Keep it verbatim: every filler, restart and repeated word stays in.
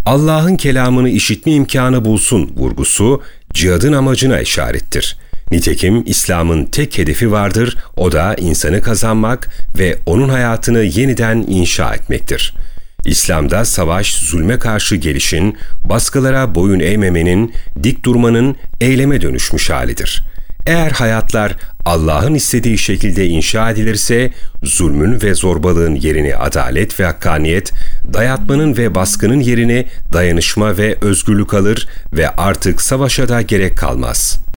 Allah'ın kelamını işitme imkanı bulsun vurgusu, cihadın amacına işarettir. Nitekim İslam'ın tek hedefi vardır, o da insanı kazanmak ve onun hayatını yeniden inşa etmektir. İslam'da savaş, zulme karşı gelişin, baskılara boyun eğmemenin, dik durmanın eyleme dönüşmüş halidir. Eğer hayatlar Allah'ın istediği şekilde inşa edilirse, zulmün ve zorbalığın yerini adalet ve hakkaniyet, dayatmanın ve baskının yerini dayanışma ve özgürlük alır ve artık savaşa da gerek kalmaz.